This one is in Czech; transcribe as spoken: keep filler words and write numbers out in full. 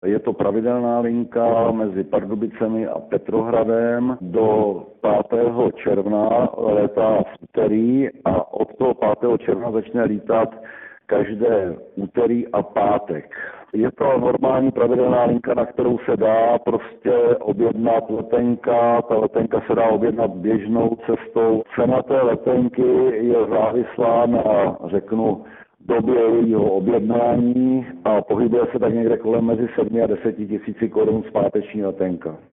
Je to pravidelná linka mezi Pardubicemi a Petrohradem. Do pátého června létá v úterý a od toho pátého června začne lítat každé úterý a pátek. Je to normální pravidelná linka, na kterou se dá prostě objednat letenka. Ta letenka se dá objednat běžnou cestou. Cena té letenky je závislá na, řeknu, době jejího objednání a pohybuje se tak někde kolem mezi sedmi a deseti tisíci korun zpáteční letenka.